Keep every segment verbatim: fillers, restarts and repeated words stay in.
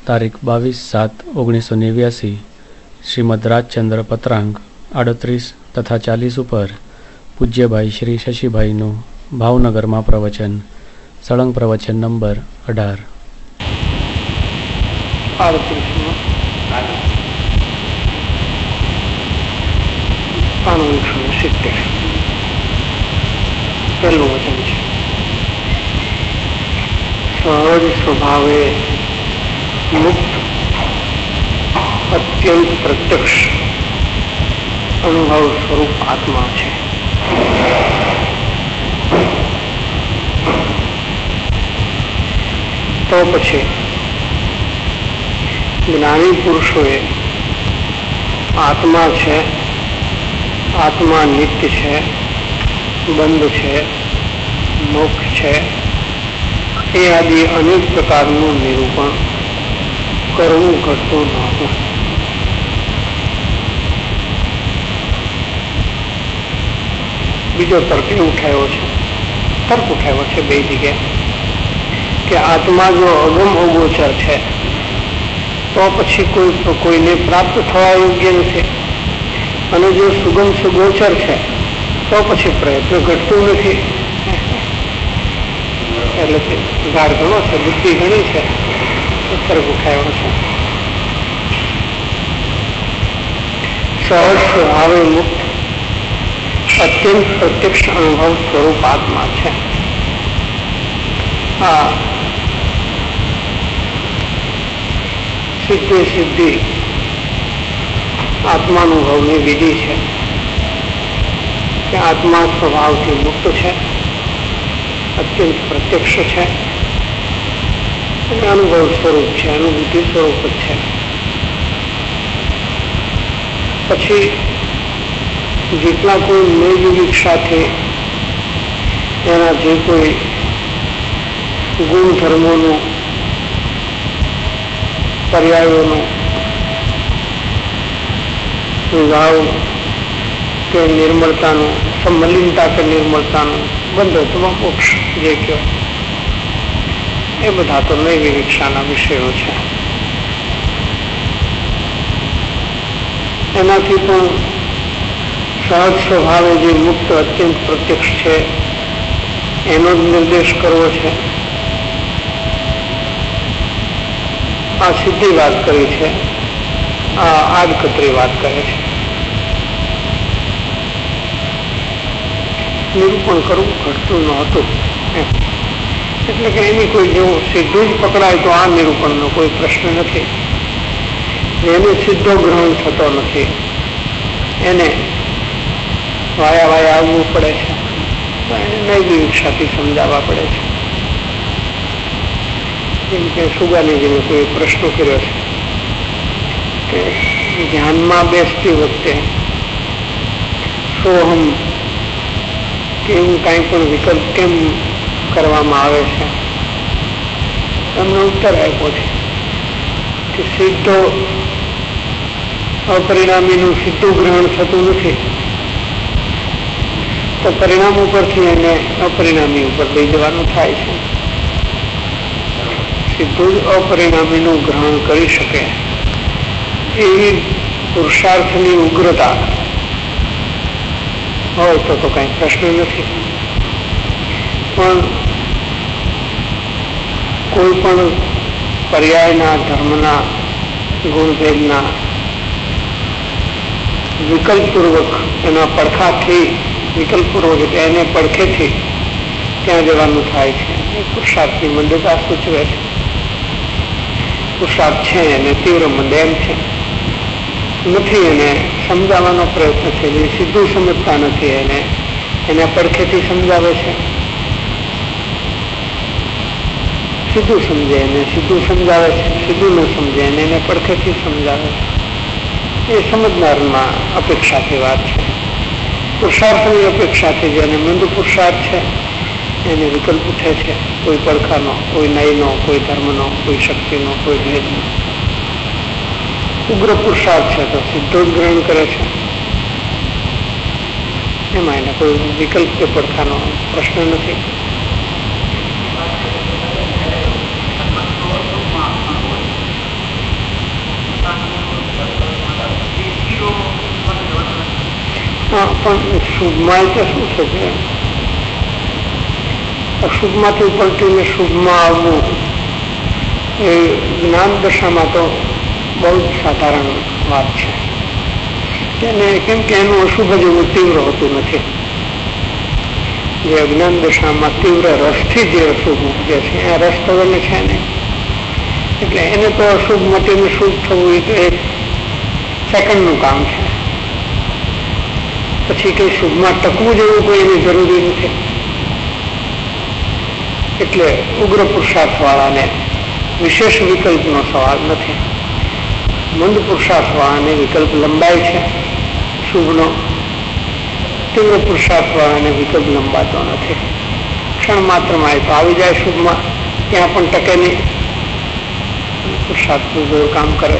તારીખ બાવીસ સાત ઓગણીસો નેવ્યાસી શ્રીમદ રાજચંદ્ર પત્રાંક આડત્રીસ તથા ચાલીસ ઉપર પૂજ્યભાઈ શ્રી શશીભાઈનું ભાવનગરમાં પ્રવચન, સળંગ પ્રવચન નંબર અઢાર. સિત્તેર પહેલું વચન છે. સહજ સ્વભાવે મુક્ત અત્યંત પ્રત્યક્ષ અનુભવ સ્વરૂપ આત્મા છે. તો પછી જ્ઞાની પુરુષોએ આત્મા છે, આત્મા નિત્ય છે, બંધ છે, મોક્ષ છે, એ આદિ અનેક પ્રકારનું નિરૂપણ કરવું ઘટતું નહોતું. બીજો તર્ક એ ઉઠાવ્યો છે, તર્ક ઉઠાવ્યો છે બે જગ્યાએ કે આત્મા જો અગમ અગોચર છે તો પછી કોઈ કોઈને પ્રાપ્ત થવા યોગ્ય નથી, અને જો સુગમ સુગોચર છે તો પછી પ્રયત્ન ઘટતું નથી. એટલે ગાઢ ઘણો છે, બુદ્ધિ ઘણી છે, તર્ક ઉઠાવ્યો છે. સહજ સ્વભાવે મુક્ત અત્યંત પ્રત્યક્ષ અનુભવ સ્વરૂપ આત્મા છે. આ સિદ્ધિ સિદ્ધિ આત્માનુભવની વિધિ છે કે આત્મા સ્વભાવથી મુક્ત છે, અત્યંત પ્રત્યક્ષ છે, અને અનુભવ સ્વરૂપ છે, અનુભૂતિ સ્વરૂપ જ છે. પછી જેટલા કોઈ નિર્વિવીક્ષાથી એના જે કોઈ ગુણધર્મોનું, પર્યાયોનું ભાવ કે નિર્મળતાનું, સમલિનતા કે નિર્મળતાનું બંધ અથવા મોક્ષ જે કહેવાય, એ બધા તો નિર્વિવીક્ષાના વિષયો છે. એનાથી પણ સહજ સ્વભાવે જે મુક્ત અત્યંત પ્રત્યક્ષ છે એનો જ નિર્દેશ કરવો છે. આ સીધી વાત કરી છે, આ આડકતરી વાત કરે છે. નિરૂપણ કરવું ઘટતું નહોતું, એટલે કે એની કોઈ જો સીધું જ પકડાય તો આ નિરૂપણનો કોઈ પ્રશ્ન નથી. એને સીધો ગ્રહણ થતો નથી, એને વાયા વાયા આવવું પડે છે, એને નિર્વિવીક્ષાથી સમજાવવા પડે છે. જેમ કે સુગાનીજીને કોઈ પ્રશ્ન કર્યો છે કે ધ્યાનમાં બેસતી વખતે સોહમ કે એવું કાંઈ પણ વિકલ્પ કેમ કરવામાં આવે છે? એમનો ઉત્તર આપ્યો છે કે સીધો અપરિણામીનું સીધું ગ્રહણ થતું નથી, તો પરિણામ ઉપરથી એને અપરિણામી ઉપર લઈ જવાનું થાય છે. સીધું જ અપરિણામીનું ગ્રહણ કરી શકે એવી પુરુષાર્થની ઉગ્રતા હોય તો તો કઈ પ્રશ્ન નથી. પણ કોઈ પણ પર્યાયના, ધર્મના, ગુણભેદના વિકલ્પપૂર્વક એના પડખાથી વિકલ્પપૂર્વક એને પડખેથી ત્યાં જવાનું થાય છે. એ પુરુષાર્થની મંદતા સૂચવે છે. પુરુષાર્થ છે એને તીવ્ર મંદ એમ છે નથી, એને સમજાવવાનો પ્રયત્ન છે. જે સીધું સમજતા નથી એને એના પડખેથી સમજાવે છે. સીધું સમજે એને સીધું સમજાવે છે, સીધું ન સમજે એને એને પડખેથી સમજાવે છે. એ સમજનારમાં અપેક્ષાથી વાત છે. પુરુષાર્થની અપેક્ષાથી જેને મંદ પુરુષાર્થ છે એને વિકલ્પ ઉઠે છે, કોઈ પડખાનો, કોઈ નયનો, કોઈ ધર્મનો, કોઈ શક્તિનો, કોઈ ભેદનો. ઉગ્ર પુરુષાર્થ છે તો સીધો જ ગ્રહણ કરે છે, એમાં એને કોઈ વિકલ્પ કે પડખાનો પ્રશ્ન નથી. હા, પણ શુભમાં તો શું છે કે અશુભમાંથી પલટીને શુભમાં આવવું એ જ્ઞાન દશામાં તો બહુ જ સાધારણ વાત છે. એને કેમ કે એનું અશુભ જેવું તીવ્ર હોતું નથી. જે અજ્ઞાન દશામાં તીવ્ર રસથી જે અશુભ ઉપજે છે એ રસ તો એને છે ને, એટલે એને તો અશુભ મટીને શુભ થવું એ તો એક સેકન્ડનું કામ છે. પછી કઈ શુભમાં ટકવું જેવું કોઈ એની જરૂરી નથી. એટલે ઉગ્ર પુરુષાર્થ વાળાને વિશેષ વિકલ્પનો સવાલ નથી. મંદ પુરુષાર્થ વાળાને વિકલ્પ લંબાય છે શુભનો, તીવ્ર પુરુષાર્થ વાળાને વિકલ્પ લંબાતો નથી. ક્ષણ માત્રમાં એ તો આવી જાય શુભમાં, ત્યાં પણ ટકે નહીં. પુરુષાર્થનું જોર કામ કરે.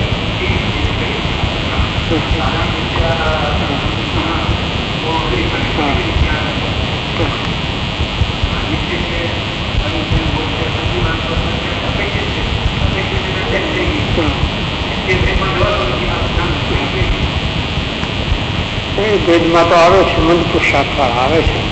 એ ભેદમાં તો આવે છે, મંદ પુરુષાર્થ વાળા આવે છે.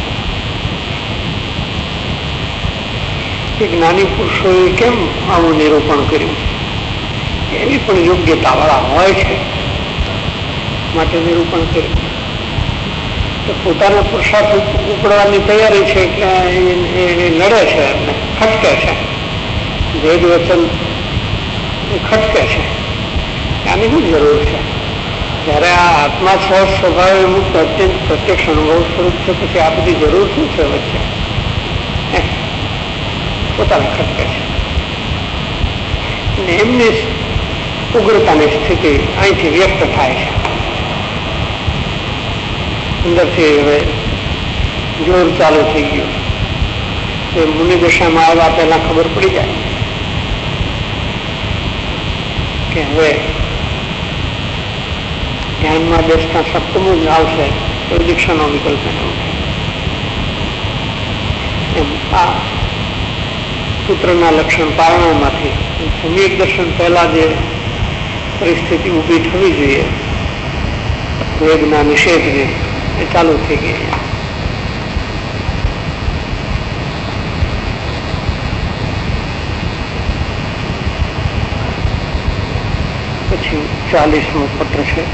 એ જ્ઞાની પુરુષોએ કેમ આવું નિરૂપણ કર્યું? એવી પણ યોગ્યતા વાળા હોય છે માટે નિરૂપણ કર્યું. તો પોતાના પુરુષાર્થ ઉપડવાની તૈયારી છે કે એ લડે છે, ખટકે છે, ભેદ વચન એ ખટકે છે. આની શું જરૂર છે? જયારે આ આત્મા સહજ સ્વભાવે મુક્ત અત્યંત પ્રત્યક્ષ અનુભવ સ્વરૂપ છે, પછી આ બધી જરૂર શું છે વચ્ચે? પોતાને ખટકે છે. એમની ઉગ્રતાની સ્થિતિ અહીંથી વ્યક્ત થાય છે. અંદરથી હવે જોર ચાલુ થઈ ગયું. એ મુનિ દશામાં આવ્યા પહેલા ખબર પડી જાય કે હવે ધ્યાનમાં બેસતા સપ્તમું જ આવશે તો દીક્ષાનો વિકલ્પ એમ. આ પુત્રના લક્ષણ પારણામાંથી સમ્યક દર્શન પહેલા જે પરિસ્થિતિ ઊભી થવી જોઈએ વેદના નિષેધની, એ ચાલુ થઈ ગઈ. પછી ચાલીસમો પત્ર છે.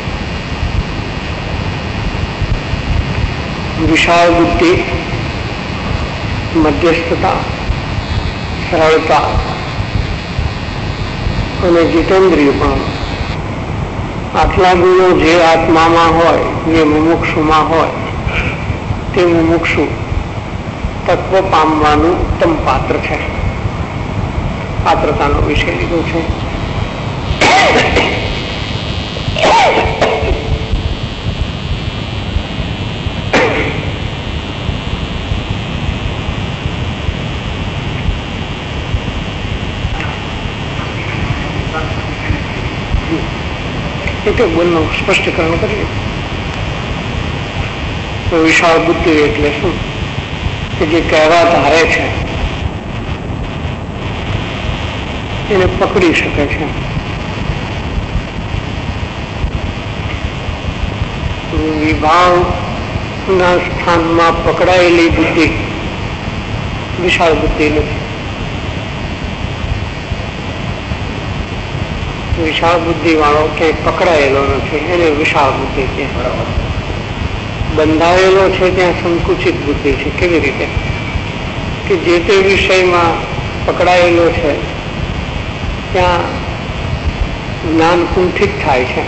વિશાળ બુદ્ધિ, મધ્યસ્થતા, સરળતા અને જીતેન્દ્રિય પણ આટલા ગુણો જે આત્મામાં હોય, જે મુમુક્ષુમાં હોય, તે મુમુક્ષુ તત્વ પામવાનું ઉત્તમ પાત્ર છે. પાત્રતાનો વિષય લીધો છે. એટલે બોલનું સ્પષ્ટીકરણ કરીએ તો વિશાળ બુદ્ધિ એટલે શું? કે જે કહેવા ધારે છે એને પકડી શકે છે. વિભાવના સ્થાનમાં પકડાયેલી બુદ્ધિ વિશાળ બુદ્ધિ નથી. વિશાળ બુદ્ધિ વાળો ક્યાંય પકડાયેલો નથી, એને વિશાળ બુદ્ધિ છે. બંધાયેલો છે ત્યાં સંકુચિત બુદ્ધિ છે. કેવી રીતે? કે જે તે વિષયમાં પકડાયેલો છે ત્યાં જ્ઞાન કુંઠિત થાય છે.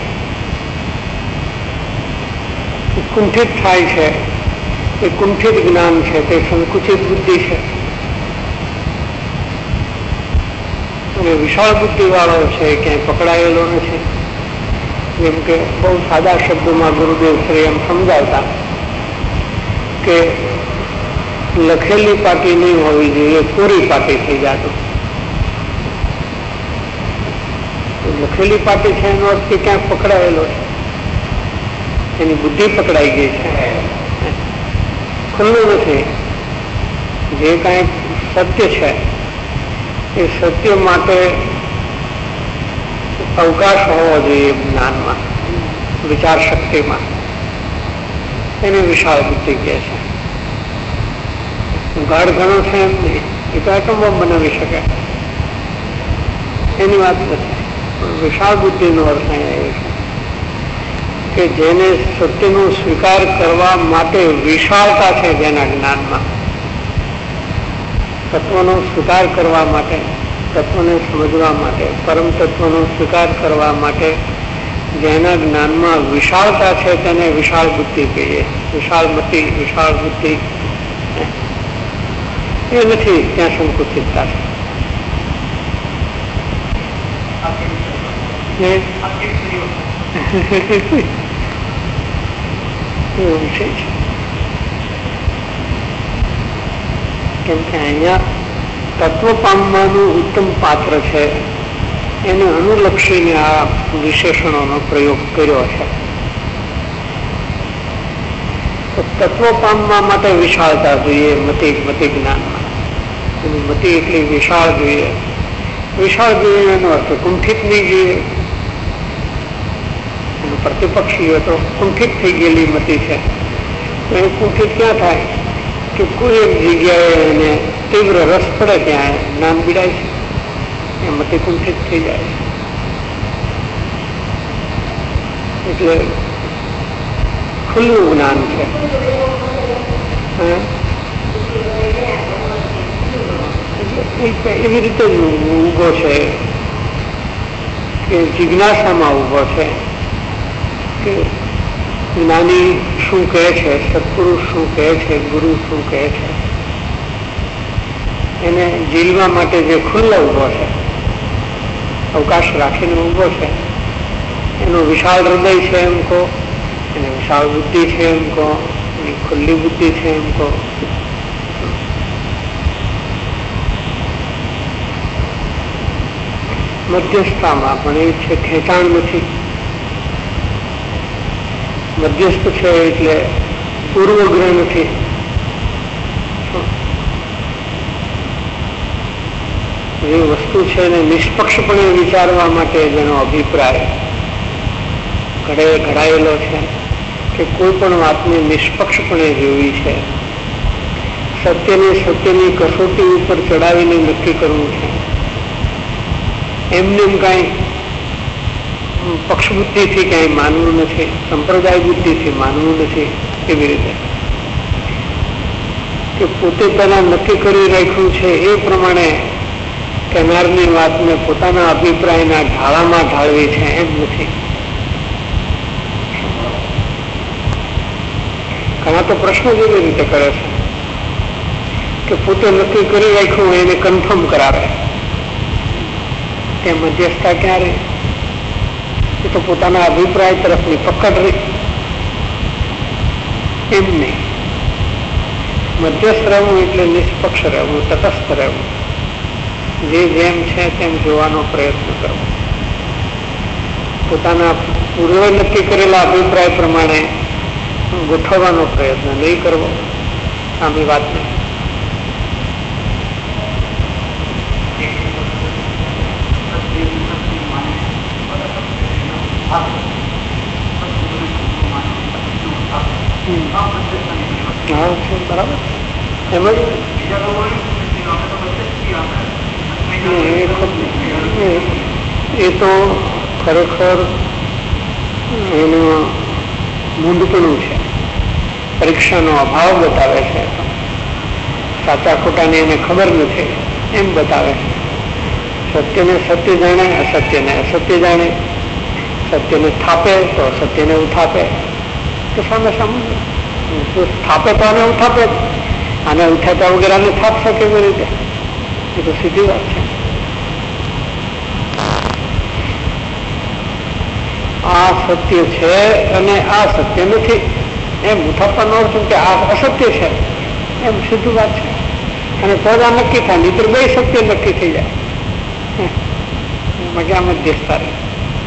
કુંઠિત થાય છે એ કુંઠિત જ્ઞાન છે, તે સંકુચિત બુદ્ધિ છે. અને વિશાળ બુદ્ધિ વાળો છે ક્યાંય પકડાયેલો નથી. જેમ કે બહુ સાદા શબ્દોમાં ગુરુદેવ શ્રી એમ સમજાવતા કે લખેલી પાટી નહીં હોવી જોઈએ, કોરી પાટી થઈ જાતો. લખેલી પાટી છે એનો અર્થ કે ક્યાંક પકડાયેલો છે, એની બુદ્ધિ પકડાઈ ગઈ છે, ખુલ્લું નથી. જે કાંઈ સત્ય છે એ સત્ય માટે અવકાશ હોવો જોઈએ જ્ઞાનમાં, વિચાર શક્તિમાં. એને વિશાળ બુદ્ધિ કહે છે. ગાઢ ઘણો છે એમ નહીં, એ તો એટમ બોમ્બ બનાવી શકે, એની વાત નથી. વિશાળ બુદ્ધિ નો અર્થ અહીંયા એ છે કે જેને સત્યનો સ્વીકાર કરવા માટે વિશાળતા છે, જેના જ્ઞાનમાં તત્વનો સ્વીકાર કરવા માટે, તત્વને સમજવા માટે, પરમ તત્વનો સ્વીકાર કરવા માટે જેના જ્ઞાનમાં વિશાળતા છે તેને વિશાળ બુદ્ધિ કહીએ. વિશાળ મતિ, વિશાળ બુદ્ધિ એ નથી, ત્યાં સંકુચિતતા છે. એવું છે કેમ કે અહીંયા તત્વ પામવાનું ઉત્તમ પાત્ર છે, એને અનુલક્ષીને આ વિશેષણોનો પ્રયોગ કર્યો છે. તત્વ પામવા માટે વિશાળતા જોઈએ, મતિ મતિ જ્ઞાનમાં એનું મતિ એટલી વિશાળ જોઈએ. વિશાળ જોઈએ એનો અર્થ કુંઠિત નહીં જોઈએ. એનો પ્રતિપક્ષી તો કુંઠિત થઈ ગયેલી મતિ છે, તો એ કુંઠિત ક્યાં થાય કે કોઈ એક જગ્યાએ એને તીવ્ર રસ પડે ત્યાં જ્ઞાન બીડાય છે, એ મતિ કુંઠિત થઈ જાય છે. એટલે ખુલ્લું જ્ઞાન છે. એવી રીતે જ ઉભો છે કે જિજ્ઞાસામાં ઉભો છે કે જ્ઞાની શું કહે છે, સત્પુરુષ શું કહે છે, ગુરુ શું કહે છે, એને જીલવા માટે જે ખુલ્લો ઉભો છે, અવકાશ રાખીને ઉભો છે, એનું વિશાળ હૃદય છે એમ કહો, એને વિશાળ બુદ્ધિ છે એમ કહો, એની ખુલ્લી બુદ્ધિ છે એમ કહો. મધ્યસ્થતામાં પણ એ છે, ખેંચાણ નથી. મધ્યસ્થ છે એટલે પૂર્વગ્રહ નથી. જે વસ્તુ છે એને નિષ્પક્ષપણે વિચારવા માટે જેનો અભિપ્રાય ઘડે ઘડાયેલો છે કે કોઈ પણ વાતને નિષ્પક્ષપણે જોવી છે, સત્યને સત્યની કસોટી ઉપર ચડાવીને નક્કી કરવું છે, એમને કાંઈ પક્ષ બુદ્ધિથી ક્યાંય માનવું નથી, સંપ્રદાય બુદ્ધિથી માનવું નથી. એવી રીતે કે પોતે પહેલા નક્કી કરી રાખ્યું છે એ પ્રમાણે કહેનારની વાતને પોતાના અભિપ્રાયના ઢાળામાં ઢાળવી છે એમ નથી. ઘણા તો પ્રશ્નો જેવી રીતે કરે છે કે પોતે નક્કી કરી રાખ્યું એને કન્ફર્મ કરાવે, તે મધ્યસ્થતા ક્યાં રહી? એ તો પોતાના અભિપ્રાય તરફની પકડ રહી. એમ નહીં, મધ્યસ્થ રહેવું એટલે નિષ્પક્ષ રહેવું, તટસ્થ રહેવું, જે જેમ છે તેમ જોવાનો પ્રયત્ન કરવો, પોતાના પૂર્વે નક્કી કરેલા અભિપ્રાય પ્રમાણે ગોઠવવાનો પ્રયત્ન નહીં કરવો. આમી વાત નહીં. હા છે બરાબર. એમાં એ તો ખરેખર એનું મૂંડપણું છે, પરીક્ષાનો અભાવ બતાવે છે, સાચા ખોટાની એને ખબર નથી એમ બતાવે છે. સત્યને સત્ય જાણે, અસત્યને અસત્ય જાણે, સત્યને સ્થાપે તો સત્યને ઉથાપે, તો સામે સામે સ્થાપે તો આને ઉથાપે, આને ઉઠાતા વગેરે આને થાપશે કેવી રીતે? એ તો સીધી વાત છે. આ સત્ય છે અને આ સત્ય નથી એમ ઉથાપવાનો અર્થ કે આ અસત્ય છે એમ સીધું વાત છે. અને તો જ આ નક્કી થાય, નહીં બે સત્ય નક્કી થઈ જાય. એમાં ક્યાં મધ્યસ્થતા રહે?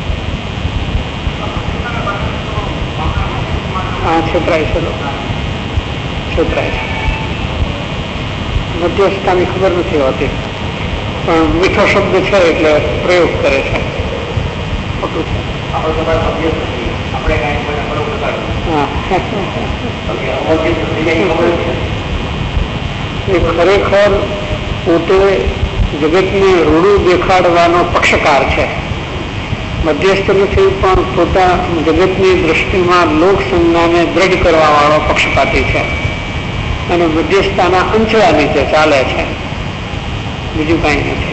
હા છેતરાય છે, છેતરાય છે. મધ્યસ્થતાની ખબર નથી હોતી, પણ મીઠો શબ્દ છે એટલે પ્રયોગ કરે છે. ખોટું છે. ખરેખર પોતે જગતને રૂડું દેખાડવાનો પક્ષકાર છે, મધ્યસ્થ નથી, પણ પોતા જગતની દ્રષ્ટિમાં લોક સંજ્ઞાને દ્રઢ કરવા વાળો પક્ષપાતી છે અને મધ્યસ્થતાના અંચળા નીચે ચાલે છે, બીજું કઈ નથી.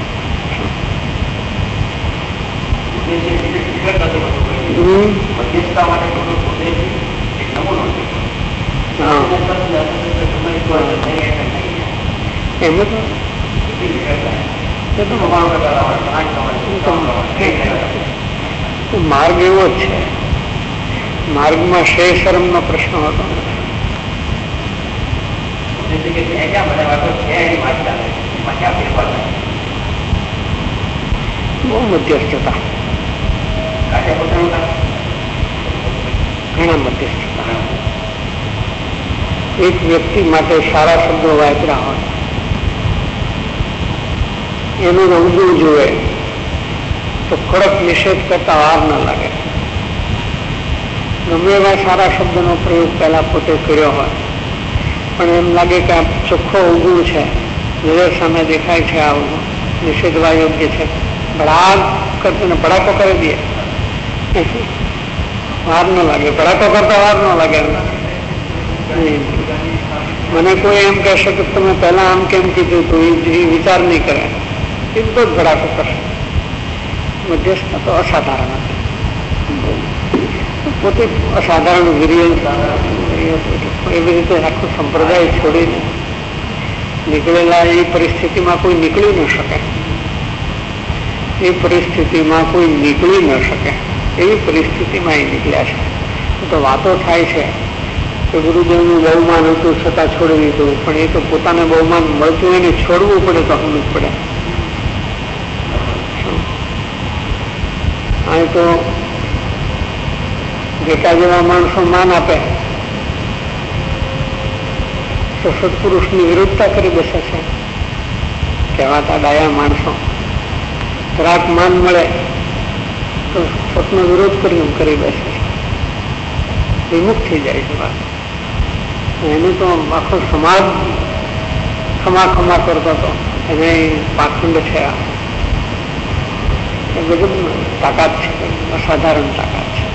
માર્ગ એવો જ છે, માર્ગમાં શેર શરમ નો પ્રશ્ન હતો. બહુ મધ્યસ્થતા, ઘણા મધ્યસ્થતા. એક વ્યક્તિ માટે સારા શબ્દો વાપર્યા હોય, એનું રંગું જોવે તો કડક નિષેધ કરતા વાર ન લાગે. ગમે એવા સારા શબ્દનો પ્રયોગ પહેલા પોતે કર્યો હોય, પણ એમ લાગે કે આ ચોખ્ખો અવગુણ છે, નજર સામે દેખાય છે, આ નિષેધવા યોગ્ય છે, ભડાક કરતો ને ભડાકો કરી દે, વાર ન લાગે. ભડાકો કરતા વાર ન લાગે. મને કોઈ એમ કહેશે કે તમે પહેલા આમ કેમ કીધું તો એ વિચાર નહીં કરે, એટલો જ ભડાકો કરશે. મધ્યસ્થતા તો અસાધારણ હતી, પોતે અસાધારણ વીર્ય એવી રીતે આખું સંપ્રદાય છોડીને નીકળેલા. એ પરિસ્થિતિમાં કોઈ નીકળી ન શકે, એ પરિસ્થિતિમાં કોઈ નીકળી ન શકે એવી પરિસ્થિતિમાં એ નીકળ્યા છે. તો વાતો થાય છે કે ગુરુદેવનું બહુમાન હતું છતાં છોડી દીધું, પણ એ તો પોતાને બહુમાન મળતું એને છોડવું પડે તો સમજ પડે. અહીં તો જેટા જેવા માણસો માન આપે તો સત્પુરુષની વિરુદ્ધતા કરી બેસે છે. કહેવાતા ડાયા માણસો જરાક માન મળે તો સતનો વિરોધ કરી કરી બેસે છે, વિમુખ થઈ જાય છે વાત. એનું તો આખો સમાજ ખમા ખમા કરતો હતો, એને પાખંડ છે. એ ગજબ તાકાત છે, અસાધારણ તાકાત છે.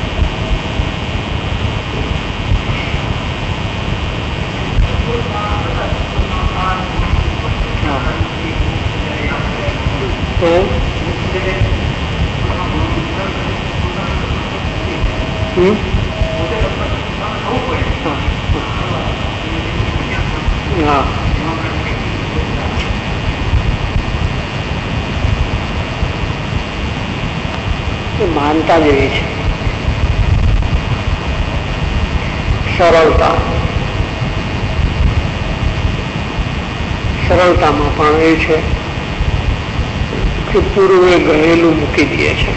હમ હા માનતા જેવી છે. સરળતા, સરળતામાં પણ એ છે કે પૂર્વે ગયેલું મૂકી દે છે.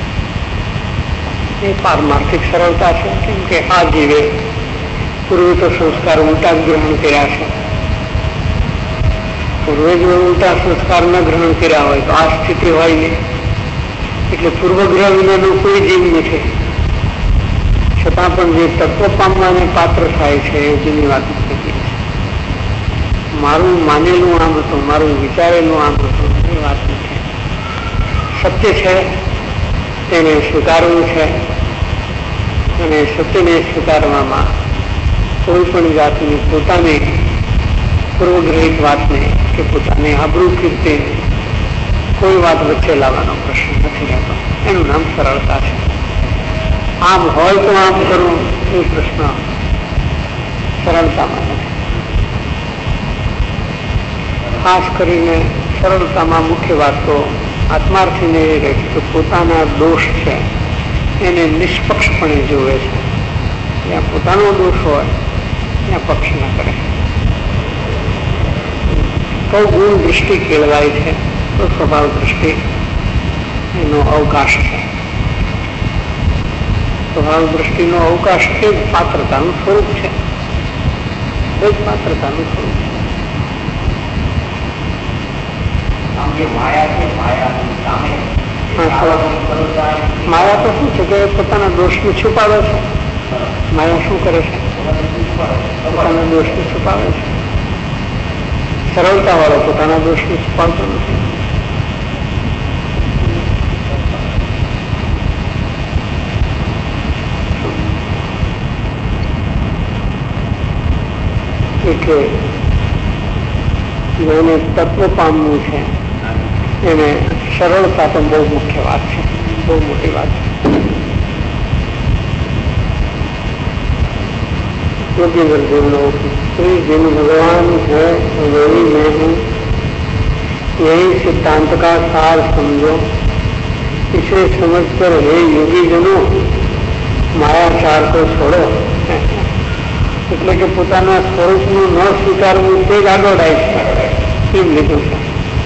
એ પારમાર્થિક સરળતા છે, કેમ કે આ જીવે પૂર્વે તો સંસ્કાર ઉલટા ગ્રહણ કર્યા છે. પૂર્વે જો ઉલટા સંસ્કાર ન ગ્રહણ કર્યા હોય તો આ સ્થિતિ હોય નહીં. એટલે પૂર્વગ્રહ વિનાનું કોઈ જીવ નથી, છતાં પણ જે તત્વ પામવાને પાત્ર થાય છે એ જૂની વાત નથી છે. મારું માનેલું આમ હતું, મારું વિચારેલું આમ હતું, એ વાત નથી. સત્ય છે તેને સ્વીકારવું છે, અને સત્યને સ્વીકારવામાં કોઈ પણ જાતની પોતાની પૂર્વગ્રહિત વાતને કે પોતાની આબરૂ કીર્તિને કોઈ વાત વચ્ચે લાવવાનો પ્રશ્ન નથી રહેતો. એનું નામ સરળતા છે. આમ હોય તો આમ કરવું એ પ્રશ્ન સરળતામાં નથી. ખાસ કરીને સરળતામાં મુખ્ય વાત તો આત્માર્થીને એ રહે છે કે પોતાના દોષ છે એને નિષ્પક્ષપણે જોવે છે. જ્યાં પોતાનો દોષ હોય ત્યાં પક્ષ ન કરે. તો ગુણ દૃષ્ટિ કેળવાય છે, તો સ્વભાવ દૃષ્ટિ એનો અવકાશ છે. સ્વભાવ દૃષ્ટિનો અવકાશ એ જ પાત્રતાનું સ્વરૂપ છે, એ જ પાત્રતાનું સ્વરૂપ છે. માયા તો શું છે કે પોતાના દોષને છુપાવે છે, માયા શું કરે છે? પોતાના દોષને છુપાવે છે. સરળતા વાળો પોતાના દોષને છુપાવતો નથી. એટલે જેને તત્વ પામવું છે એને સરળતા તો બહુ મુખ્ય વાત છે, બહુ મોટી વાત છે. जिन भगवान है वही मैं हूँ, यही सिद्धांत का सार समझो. इसे समझकर हे योगी जनों मायाचार को छोड़ो. એટલે કે પોતાના સ્વરૂપનું ન સ્વીકારવું તે જ આગળ કેમ લીધું છે?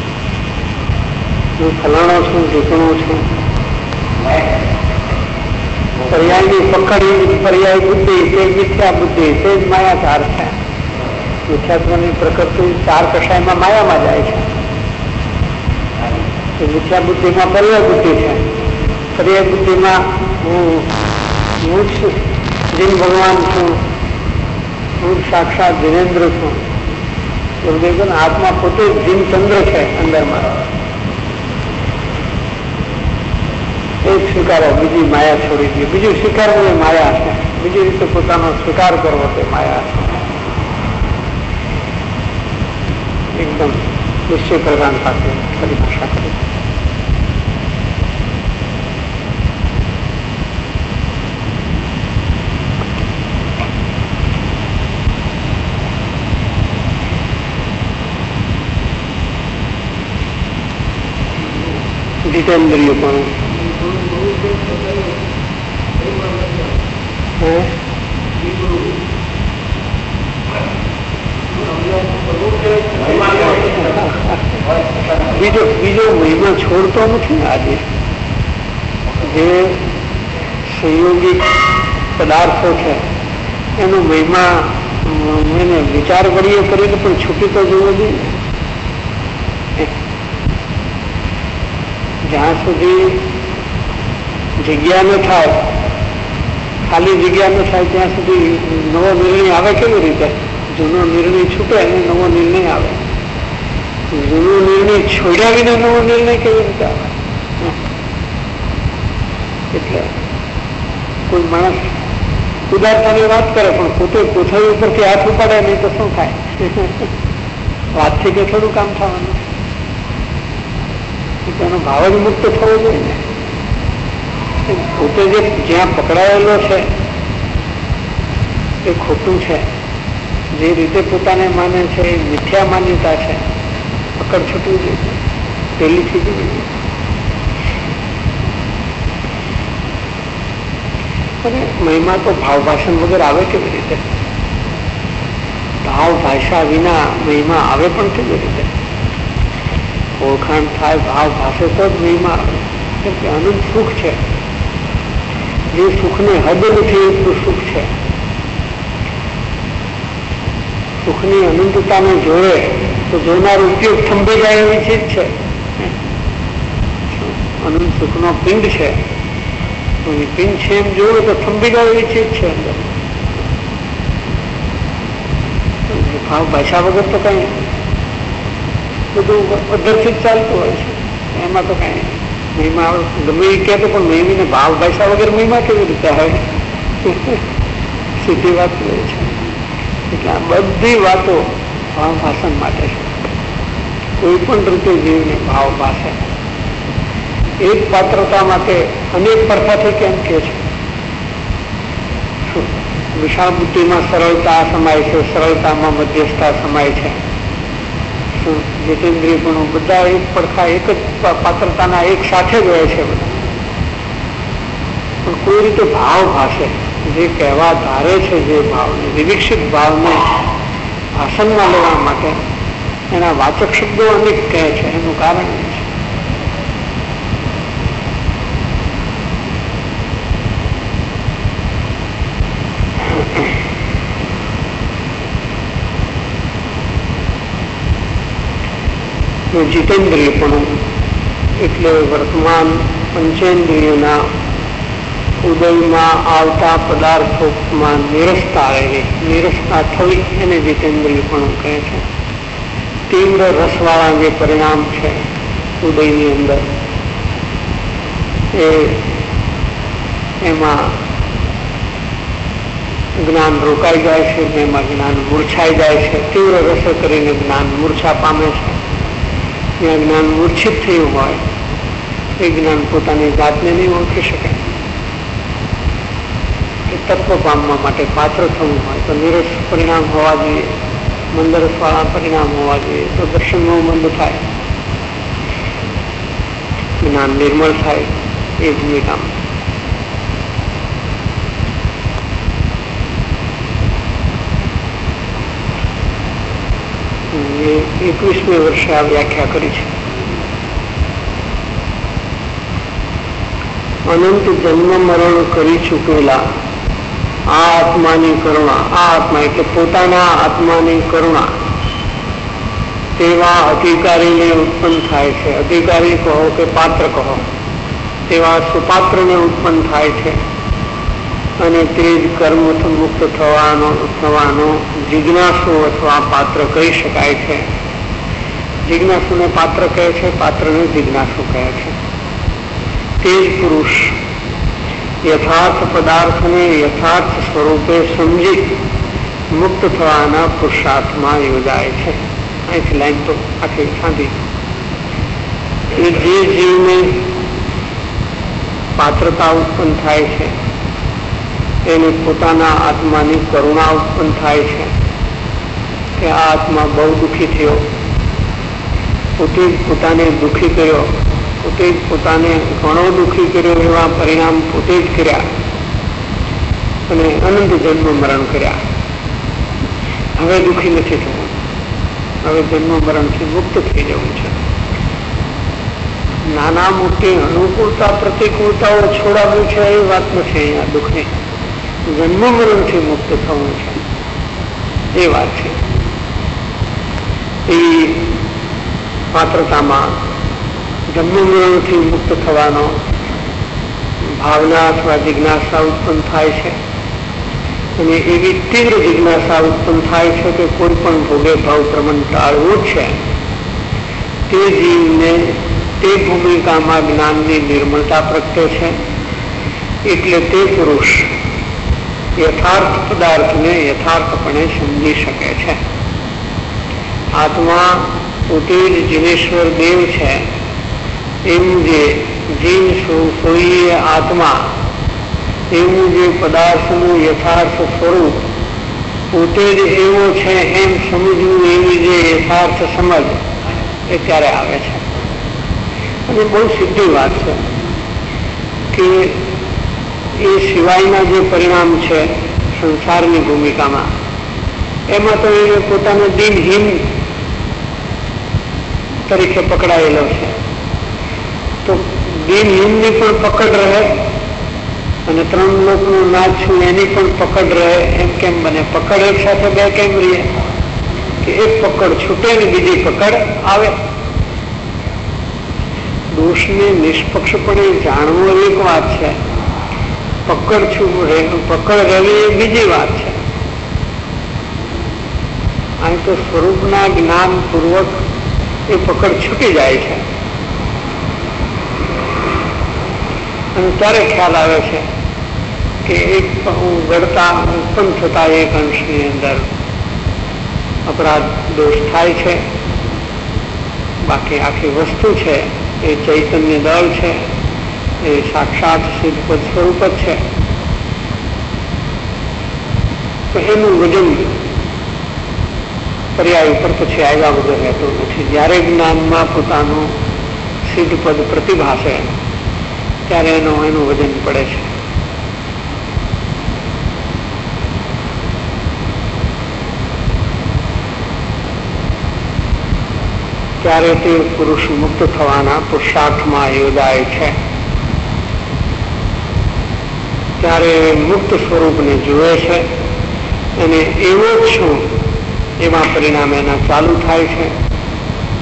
હું ફલાણો છું, ઢીકણો છું. પર્યાયની પકડી પર્યાય બુદ્ધિ તે મિથ્યા બુદ્ધિ તે જ માયાચાર છે. મિથ્યાત્વની પ્રકૃતિ ચાર કષાયમાં માયામાં જાય છે. મિથ્યા બુદ્ધિમાં પર્યાય બુદ્ધિ છે. પર્યાય બુદ્ધિમાં હું હું જ જીન ભગવાન છું, હું સાક્ષાત જીનેન્દ્ર છું. એવું દેખો ને, આત્મા પોતે જીન ચંદ્ર છે અંદરમાં. એક સ્વીકારો, બીજી માયા છોડી દે. બીજું સ્વીકારવું એ માયા છે, બીજી રીતે પોતાનો સ્વીકાર કરવો તે માયા છે. એકદમ નિશ્ચય પ્રધાન સાથે પરિભાષા કરી. જીતેન્દ્રિય પણ બીજો બીજો મહિમા છોડતો નથી. આજે જે સંયોગિક પદાર્થો છે એનો મહિમા એને વિચાર કરીએ કરીને પણ છૂટી તો જોવો જોઈએ. જ્યાં સુધી જગ્યા ન થાય, ખાલી જગ્યા ન થાય ત્યાં સુધી નવો નિર્ણય આવે કેવી રીતે? જૂનો નિર્ણય છૂટે અને નવો નિર્ણય આવે. જૂનો નિર્ણય છોડ્યા વિના નવો નિર્ણય કેવી રીતે આવે? એટલે કોઈ માણસ ઉદારતાની વાત કરે પણ પોતે કોથળી ઉપરથી હાથ ઉપાડે નહીં તો શું થાય? વાતથી કે થોડું કામ થવાનું. તેનો ભાવ જ મુક્ત થવો જોઈએ ને. પોતે જે જ્યાં પકડાયેલો છે એ ખોટું છે, જે રીતે પોતાને માને છે એ મિથ્યા માન્યતા છે. પકડ છૂટવું જોઈએ, પહેલીથી જ. અને મહિમા તો ભાવ ભાષણ વગર આવે કેવી રીતે? ભાવ ભાષા વિના મહિમા આવે પણ કેવી રીતે? ઓળખાણ થાય, ભાવ ભાષે તો જ મહિમા આવે. કેમ કે અનંત સુખ છે. જે સુખને હદ નથી એટલું સુખ છે. સુખની અનંતતાને જોડે તો જોનાર ઉપયોગ થંભી જાય એવી ચીજ છે. અનંત સુખનો પિંડ છે, પિંડ છે એમ જોવે તો થંભી જાય એવી ચીજ છે અંદર. ભાવ ભાષા વગર તો કઈ બધું પદ્ધતિ જ ચાલતું હોય છે. એમાં તો કઈ મહિમા ગમે એ કહેતો પણ મહિમીને ભાવ ભાષા વગર મહિમા કેવી રીતે આવે? સીધી વાત રહે છે. એટલે આ બધી વાતો ભાવ ભાષણ માટે છે. કોઈ પણ રીતે જીવને ભાવ ભાષે. એક પાત્રતા માટે અનેક પરખાથી કેમ કે છે? વિશાળ બુદ્ધિમાં સરળતા સમાય છે, સરળતામાં મધ્યસ્થતા સમાય છે. જીતેન્દ્રિય પણ બધા એક પડખા એક જ પાત્રતાના એક સાથે જ હોય છે બધા. પણ કોઈ રીતે ભાવ ભાષે, જે કહેવા ધારે છે, જે ભાવને વિવિક્ષિત ભાવને ભાષણમાં લેવા માટે એના વાચક શબ્દો અનેક કહે છે. એનું કારણ એ છે જીતેન્દ્રિયપણું એટલે વર્તમાન પંચેન્દ્રિયોના ઉદયમાં આવતા પદાર્થોમાં નિરસતા રહેવી, નિરસતા થવી એને જીતેન્દ્રિયપણું કહે છે. તીવ્ર રસવાળા જે પરિણામ છે ઉદયની અંદર, એ એમાં જ્ઞાન રોકાઈ જાય છે, એમાં જ્ઞાન મૂર્છાઈ જાય છે. તીવ્ર રસ કરીને જ્ઞાન મૂર્છા પામે છે. જ્યાં જ્ઞાન મૂર્છિત થયું હોય એ જ્ઞાન પોતાની જાતને નહીં ઓળખી શકે. તત્વ પામવા માટે પાત્ર થવું હોય તો નિરસ પરિણામ હોવા જોઈએ, મંદરસ વાળા પરિણામ હોવા જોઈએ, તો દર્શનનો બંધ થાય, જ્ઞાન નિર્મળ થાય. એ ભૂમિકામાં એકવીસમી વર્ષે આ વ્યાખ્યા કરી છે. અનંત જન્મ મરણ કરી ચૂકેલા આ આત્માની કરુણા, આ આત્મા એટલે પોતાના આત્માની કરુણા તેવા અધિકારીને ઉત્પન્ન થાય છે. અધિકારી કહો કે પાત્ર કહો, તેવા સુપાત્રને ઉત્પન્ન થાય છે. અને તે જ કર્મથી મુક્ત થવાનો થવાનો જિજ્ઞાસુ અથવા પાત્ર કહી શકાય છે. જિજ્ઞાસુને પાત્ર કહે છે, પાત્રને જિજ્ઞાસુ કહે છે. તે જ પુરુષ યથાર્થ પદાર્થને યથાર્થ સ્વરૂપે સમજી મુક્ત થવાના પુરુષાર્થમાં યોજાય છે. અહીંથી લાઈન તો આખી સાંધી. એ જે જીવને પાત્રતા ઉત્પન્ન થાય છે એને પોતાના આત્માની કરુણા ઉત્પન્ન થાય છે કે આ આત્મા બહુ દુઃખી થયો, પોતે જ પોતાને દુઃખી કર્યો, પોતે જ પોતાને ઘણો દુઃખી કર્યો, એવા પરિણામ પોતે જ કર્યા અને અનંત જન્મ મરણ કર્યા. હવે દુઃખી નથી થવું, હવે જન્મ મરણથી મુક્ત થઈ જવું છે. નાના મોટી અનુકૂળતા પ્રતિકૂળતાઓ છોડાવ્યું છે એ વાત નથી. અહીંયા દુઃખની જન્મ મરણથી મુક્ત થવું છે એ વાત છે. એ પાત્રતામાં જન્મ મરણથી મુક્ત થવાનો ભાવના અથવા જિજ્ઞાસા ઉત્પન્ન થાય છે. અને એવી તીવ્ર જિજ્ઞાસા ઉત્પન્ન થાય છે કે કોઈ પણ ભોગે ભાવ પ્રમાણ ટાળવું છે. તે જીવને તે ભૂમિકામાં જ્ઞાનની નિર્મળતા પ્રગટે છે. એટલે તે પુરુષ યથાર્થ પદાર્થને યથાર્થપણે સમજી શકે છે. આત્મા પોતે જ જીવેશ્વર દેવ છે એમ જે જીવ સોઈએ આત્મા એવું જે પદાર્થનું યથાર્થ સ્વરૂપ પોતે જ એવો છે એમ સમજવું, એવી જે યથાર્થ સમજ એ ત્યારે આવે છે. અને બહુ સીધી વાત છે કે એ સિવાયના જે પરિણામ છે સંસારની ભૂમિકામાં, એમાં તો એ પોતાનો દિનહીન તરીકે પકડાયેલો છે. તો દિનહીનની પણ પકડ રહે અને ત્રણ લોકનું નાચ છું એની પણ પકડ રહે, એમ કેમ બને? પકડ એક સાથે બે કેમ રહીએ કે એક પકડ છૂટે ને બીજી પકડ આવે? દોષને નિષ્પક્ષપણે જાણવો એક વાત છે, પકડ છું પકડ રહેવી એ બીજી વાત છે. અહીં તો સ્વરૂપના જ્ઞાન પૂર્વક એ પકડ છૂટી જાય છે અને ત્યારે ખ્યાલ આવે છે કે એક ગળતા ઉત્પન્ન થતા એક અંશની અંદર અપરાધ દોષ થાય છે. બાકી આખી વસ્તુ છે એ ચૈતન્ય દળ છે, એ સાક્ષાત સિદ્ધપદ સ્વરૂપ જ છે. તો એનું વજન પર્યાય ઉપર પછી આવ્યા વગર રહેતું નથી. જ્યારે જ્ઞાનમાં પોતાનું સિદ્ધપદ પ્રતિભાસે ત્યારે એનું એનું વજન પડે છે. ત્યારે તે પુરુષ મુક્ત થવાના પુરુષાર્થમાં યોજાય છે. ત્યારે મુક્ત સ્વરૂપને જુએ છે અને એવો જ છું એવા પરિણામ એના ચાલુ થાય છે.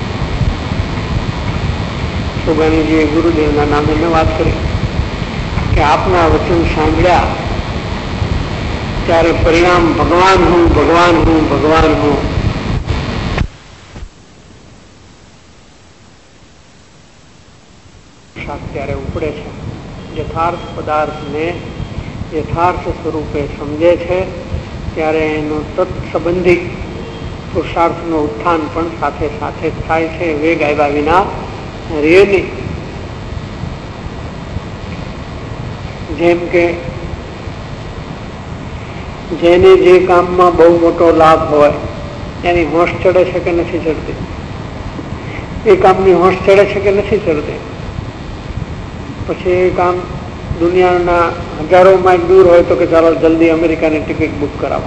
સુગાનીજીએ ગુરુદેવના નામે મેં વાત કરી કે આપના વચન સાંભળ્યા ત્યારે પરિણામ ભગવાન હું ભગવાન હું ભગવાન હું ત્યારે ઉપડે છે. યથાર્થ પદાર્થને યથાર્થ સ્વરૂપે સમજે છે ત્યારે એનો તત્સંબંધી પુરુષાર્થનું ઉત્થાન પણ સાથે સાથે જ થાય છે. વેગ આવ્યા વિના રહે નહીં. જેમ કે જેને જે કામમાં બહુ મોટો લાભ હોય એની હોંશ ચડે છે કે નથી ચડતી? એ કામની હોંશ ચડે છે કે નથી ચડતી? પછી એ કામ દુનિયાના હજારો માઇલ દૂર હોય તો કે ચાલો જલ્દી અમેરિકાની ટિકિટ બુક કરાવો,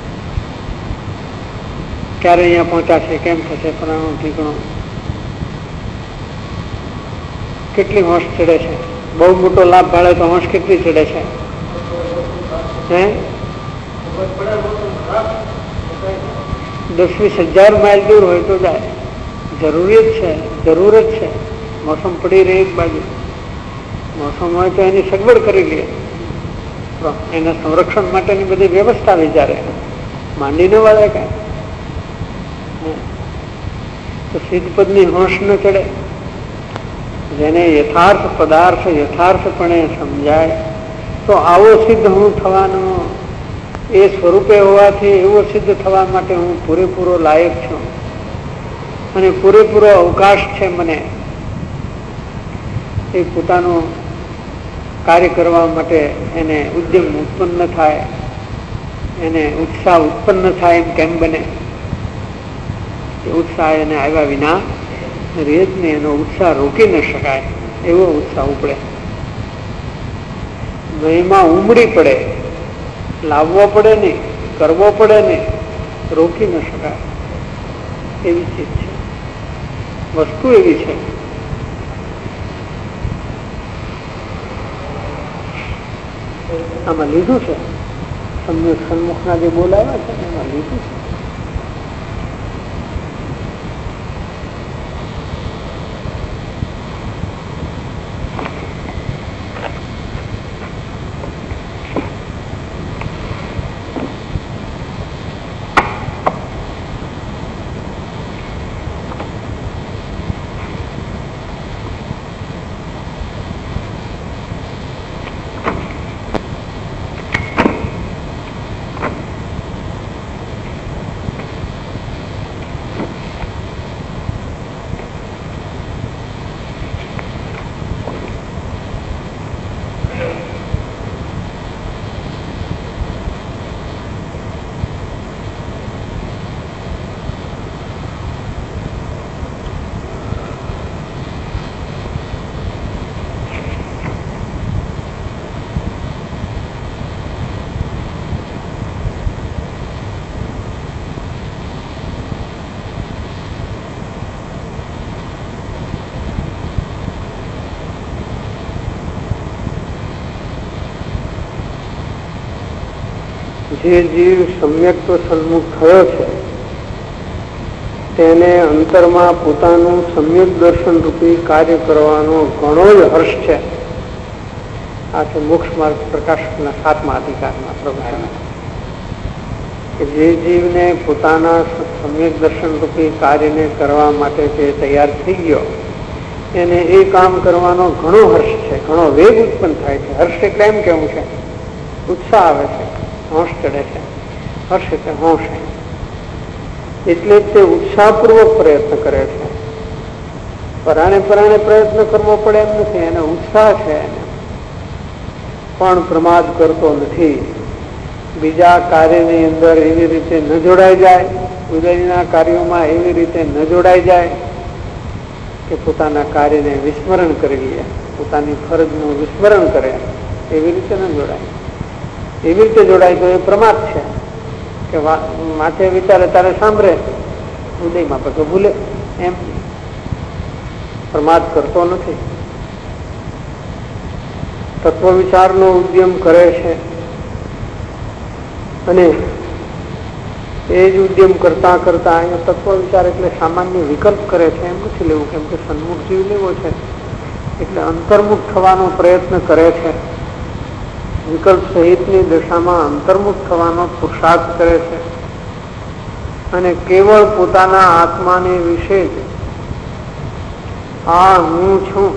ક્યારે અહીંયા પહોંચાશે, કેમ થશે, ફલાણું ઠીકણું. કેટલી હોંશ ચડે છે? બહુ મોટો લાભ ભાળે તો હોંશ કેટલી ચડે છે? હે દસ વીસ હજાર માઇલ દૂર હોય તો જાય. જરૂરી જ છે, જરૂર જ છે. મોસમ પડી રહી એક બાજુ, મોસમ હોય તો એની સગવડ કરી લે, એના સંરક્ષણ માટેની બધી વ્યવસ્થા વિચારે, માંડી ન વાળે કાંઈ. તો સિદ્ધપદની હોંશ ન ચડે. જેને યથાર્થ પદાર્થ યથાર્થપણે સમજાય તો આવો સિદ્ધ હું થવાનો, એ સ્વરૂપે હોવાથી એવો સિદ્ધ થવા માટે હું પૂરેપૂરો લાયક છું અને પૂરેપૂરો અવકાશ છે મને. એ પોતાનું કાર્ય કરવા માટે એને ઉદ્યમ ઉત્પન્ન થાય, એને ઉત્સાહ ઉત્પન્ન થાય. એમ કેમ બને? એ ઉત્સાહ એને આવ્યા વિના રહે જ નહીં. એનો ઉત્સાહ રોકી ન શકાય એવો ઉત્સાહ ઉપડે. એમાં ઉમડી પડે, લાવવો પડે નહીં, કરવો પડે નહીં, રોકી ન શકાય એવી ચીજ છે, વસ્તુ એવી છે. આમાં લીધું છે, સમ્યક સન્મુખના જે બોલાવ્યા છે એમાં લીધું છે. જે જીવ સમ્યક તો સન્મુખ થયો છે તેને અંતરમાં પોતાનું સમ્યક દર્શન રૂપી કાર્ય કરવાનો ઘણો જ હર્ષ છે. આ છે મોક્ષ માર્ગ પ્રકાશકના સાતમા અધિકારમાં પ્રવચન કે જે જીવને પોતાના સમ્યક દર્શન રૂપી કાર્યને કરવા માટે જે તૈયાર થઈ ગયો એને એ કામ કરવાનો ઘણો હર્ષ છે, ઘણો વેગ ઉત્પન્ન થાય છે. હર્ષ એટલે એમ કેવું છે, ઉત્સાહ આવે છે, હોંશ ચડે છે. હર્ષ એટલે હોંશ, એટલે તે ઉત્સાહપૂર્વક પ્રયત્ન કરે છે. પરાણે પરાણે પ્રયત્ન કરવો પડે એમ નથી, એને ઉત્સાહ છે એને, પણ પ્રમાદ કરતો નથી. બીજા કાર્યની અંદર એવી રીતે ન જોડાઈ જાય, ઉદયના કાર્યોમાં એવી રીતે ન જોડાઈ જાય કે પોતાના કાર્યને વિસ્મરણ કરી લે, પોતાની ફરજનું વિસ્મરણ કરે, એવી રીતે ન જોડાય. એવી રીતે જોડાય તો એ પ્રમાદ છે કે માથે વિચારે તારે સાંભળે, ઉદયમાં પછી ભૂલે. એમ પ્રમાદ કરતો નથી. તત્વ વિચારનો ઉદ્યમ કરે છે અને એ જ ઉદ્યમ કરતા કરતા અહીંયા તત્વ વિચાર એટલે સામાન્ય વિકલ્પ કરે છે એમ નથી લેવું, કેમ કે સન્મુખ જીવ લેવો છે એટલે અંતર્મુખ થવાનો પ્રયત્ન કરે છે. વિકલ્પ સહિતની દશામાં અંતર્મુખ થવાનો પુરુષાર્થ કરે છે અને કેવળ પોતાના આત્માને વિશે જ આ હું છું,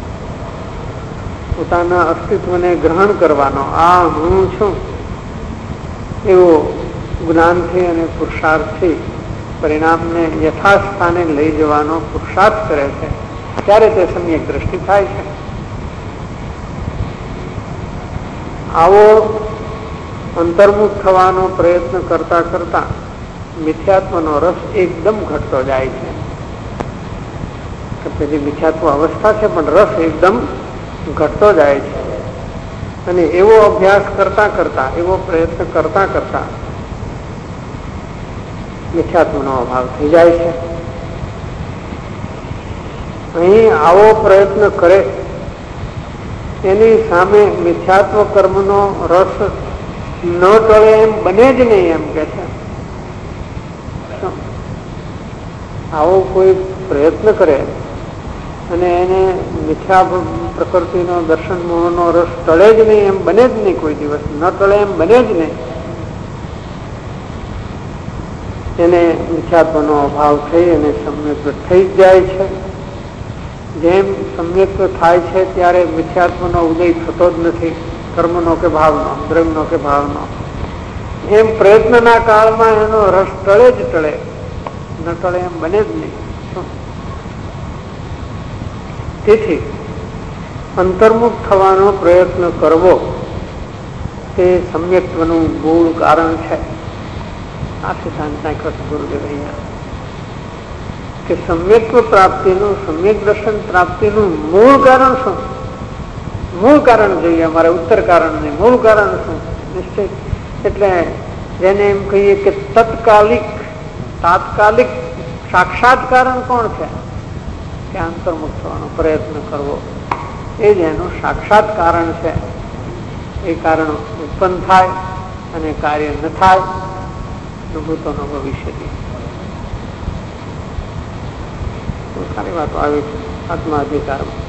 પોતાના અસ્તિત્વને ગ્રહણ કરવાનો આ હું છું એવો જ્ઞાનથી અને પુરુષાર્થથી પરિણામને યથાસ્થાને લઈ જવાનો પુરુષાર્થ કરે છે, ત્યારે તે સમ્યક દ્રષ્ટિ થાય છે. આવો અંતર્મુખ થવાનો પ્રયત્ન કરતા કરતા મિથ્યાત્વનો રસ એકદમ ઘટતો જાય છે. પેલી મિથ્યાત્વ અવસ્થા છે પણ રસ એકદમ ઘટતો જાય છે અને એવો અભ્યાસ કરતા કરતા એવો પ્રયત્ન કરતા કરતા મિથ્યાત્વનો અભાવ થઈ જાય છે. અહીં આવો પ્રયત્ન કરે એની સામે મિથ્યાત્વ કર્મનો રસ ન ટળે એમ બને જ નહીં એમ કે છે. આવો કોઈ પ્રયત્ન કરે અને એને મિથ્યા પ્રકૃતિનો દર્શન મોહનો રસ ટળે જ નહીં એમ બને જ નહીં, કોઈ દિવસ ન ટળે એમ બને જ નહીં, એને મિથ્યાત્વનો અભાવ થઈ અને સમ્યક થઈ જ જાય છે. જેમ સમ્યક થાય છે ત્યારે મિથ્યાત્વનો ઉદય થતો જ નથી, કર્મનો કે ભાવનો, દ્રવ્યનો કે ભાવનો. એમ પ્રયત્નના કાળમાં એનો રસ ટળે જ ટળે, ન ટળે એમ બને જ નહીં. તેથી અંતર્મુખ થવાનો પ્રયત્ન કરવો તે સમ્યક્ત્વનું મૂળ કારણ છે. આ સિદ્ધાંત નાખ્યો છે ગુરુદેવ અહીંયા કે સમ્યક્ત્વ પ્રાપ્તિનું, સમ્યક દર્શન પ્રાપ્તિનું મૂળ કારણ શું? મૂળ કારણ જોઈએ અમારે, ઉત્તર કારણ નહીં, મૂળ કારણ શું? નિશ્ચિત એટલે જેને એમ કહીએ કે તત્કાલિક તાત્કાલિક સાક્ષાત કારણ કોણ છે? કે અંતર્મુખ થવાનો પ્રયત્ન કરવો એ જ એનું સાક્ષાત કારણ છે. એ કારણ ઉત્પન્ન થાય અને કાર્ય ન થાય ભૂતોનો ભવિષ્ય. સારી વાતો આવી છે આત્મા અધિકારમાં.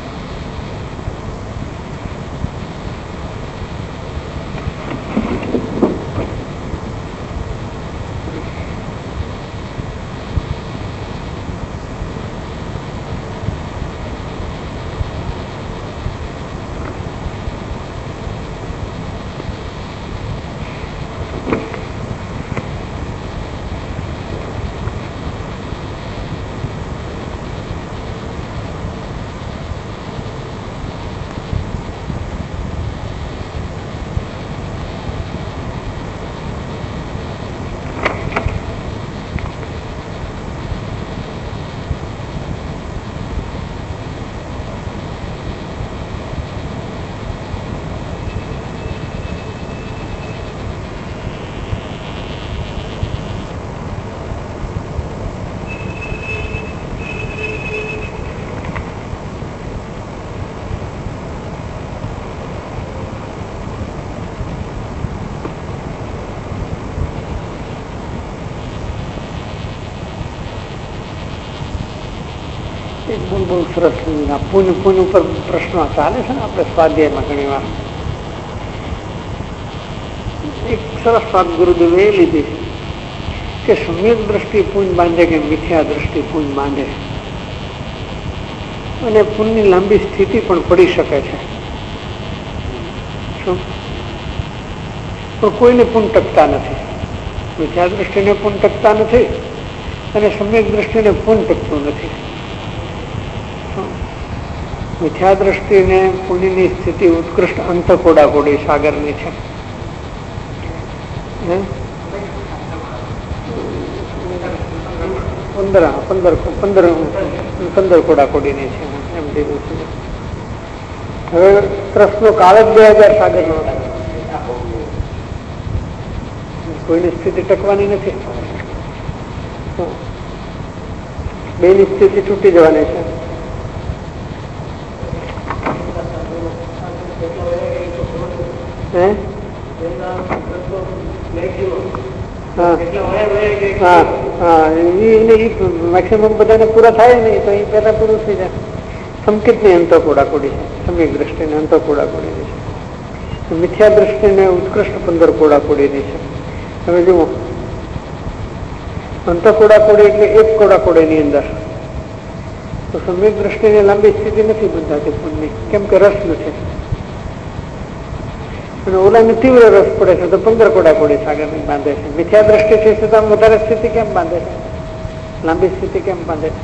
બહુ સરસ પુણ્ય પુણ્ય ઉપર પ્રશ્નો ચાલે છે ને આપણે સ્વાધ્યાયમાં ઘણી વાર. એક સરસ વાત ગુરુદેવે એ લીધી કે સમ્યક દ્રષ્ટિ પુણ્ય બાંધે કે મિથ્યા દ્રષ્ટિ પુણ્ય બાંધે, અને પુણ્યની લાંબી સ્થિતિ પણ પડી શકે છે. શું? પણ કોઈને પુણ્ય ટકતા નથી. મિથ્યા દ્રષ્ટિને પુણ્ય ટકતા નથી અને સમ્યક દ્રષ્ટિને પુણ્ય ટકતું નથી. મિથ્યા દ્રષ્ટિને પુણ્યની સ્થિતિ ઉત્કૃષ્ટ અંત કોડાકોડી સાગરની છે. પંદર પંદર પંદર પંદર કોડાકોડીની છે એમ કીધું છે. હવે કૃષ્ણનો કાળ જ બે હજાર સાગરનો કોઈની સ્થિતિ ટકવાની નથી. બેની સ્થિતિ તૂટી જવાની છે. મેક્સિમમ બધાને પૂરા થાય નહીં તો એ પેલા પૂરું થઈ જાય. સંકેત ની અંતર કોડાકોડી છે, સમ્યક દ્રષ્ટિને અંતર કોડાકોડી છે. મિથ્યા દ્રષ્ટિને ઉત્કૃષ્ટ પંદર કોડા કોડીની છે. તમે જુઓ, અંત કોડા કોડી એટલે એક કોડા કોડીની અંદર તો સમ્યક દ્રષ્ટિની લાંબી સ્થિતિ નથી બંધાતી પુણ્યની, કેમ કે રસ નથી. અને ઓલાને તીવ્ર રસ પડે છે તો પંદર કોડા કોડી સાગરની બાંધે છે. મિથ્યા દ્રષ્ટિ છે છતાં વધારે સ્થિતિ કેમ બાંધે છે, લાંબી સ્થિતિ કેમ બાંધે છે?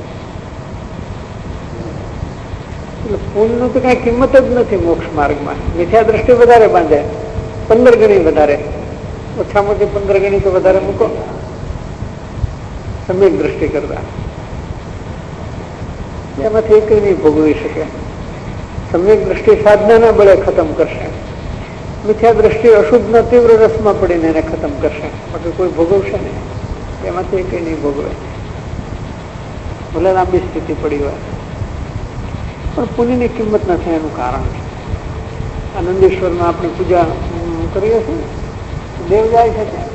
એટલે પુણ્યનું તો કઈ કિંમત જ નથી મોક્ષ માર્ગમાં. મિથ્યા દ્રષ્ટિ વધારે બાંધે, પંદર ગણી વધારે, ઓછામાં ઓછી પંદર ગણી તો વધારે મૂકો સમ્યક દ્રષ્ટિ કરતા. એમાંથી એક નહીં ભોગવી શકે. સમ્યક દ્રષ્ટિ સાધનાના બળે ખતમ કરશે, મિથ્યા દ્રષ્ટિ અશુદ્ધના તીવ્ર રસમાં પડીને એને ખતમ કરશે, બાકી કોઈ ભોગવશે નહીં. એમાંથી એક નહીં ભોગવે, ભલે લાંબી સ્થિતિ પડી હોય પણ પુણ્યની કિંમત નથી. એનું કારણ છે આનંદેશ્વરમાં આપણે પૂજા કરીએ છીએ, દેવ જાય છે ત્યાં,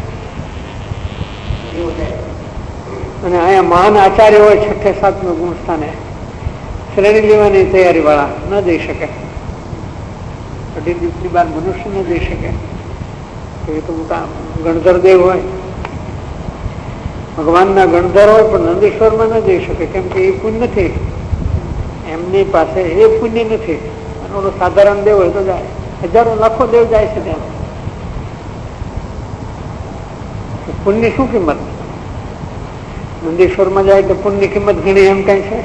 અને અહીંયા મહાન આચાર્ય હોય છઠ્ઠે સાતમા ગુણ સ્થાને શ્રેણી લેવાની તૈયારી વાળા ન જઈ શકે. અઢી દિવસની બાર મનુષ્ય ન જઈ શકે. એ તો મોટા ગણધર દેવ હોય, ભગવાનના ગણધર હોય, પણ નંદીશ્વરમાં ન જઈ શકે, કેમ કે એ પુણ્ય નથી એમની પાસે, એ પુણ્ય નથી. અને ઓલો સાધારણ દેવ હોય તો જાય, હજારો લાખો દેવ જાય છે ત્યાં. પુણ્ય શું કિંમત? નંદીશ્વરમાં જાય તો પુણ્ય કિંમત ઘણી એમ કઈ છે?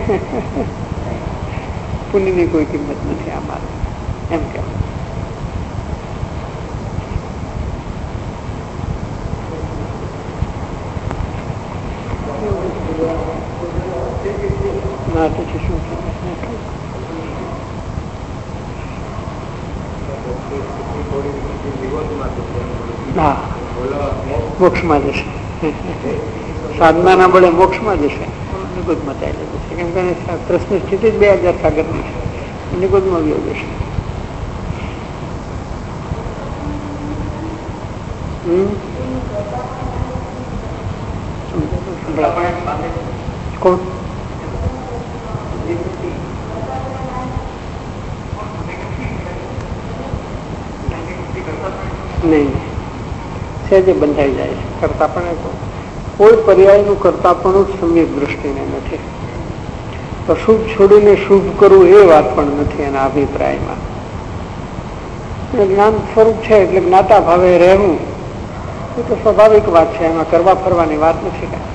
પુણ્યની કોઈ કિંમત નથી અમારે એમ કેમ. ના પછી શું હા મોક્ષમાં જશે, સાધનાના બળે મોક્ષમાં જશે. નિગુદમાં ચાલી જશે, કેમ કે શાસ્ત્રની સ્થિતિ જ બે હજાર સાગરની છે. નિગુદમાં ગયો જશે. હમ કોણ? નહીં, સહેજે બંધાઈ જાય છે. કરતા પણ કોઈ પર્યાયનું કરતા પણ સમ્યક દ્રષ્ટિને નથી. અશુભ છોડીને શુભ કરવું એ વાત પણ નથી એના અભિપ્રાયમાં. જ્ઞાન સ્વરૂપ છે એટલે જ્ઞાતા ભાવે રહેવું એ તો સ્વાભાવિક વાત છે, એમાં કરવા ફરવાની વાત નથી કાંઈ.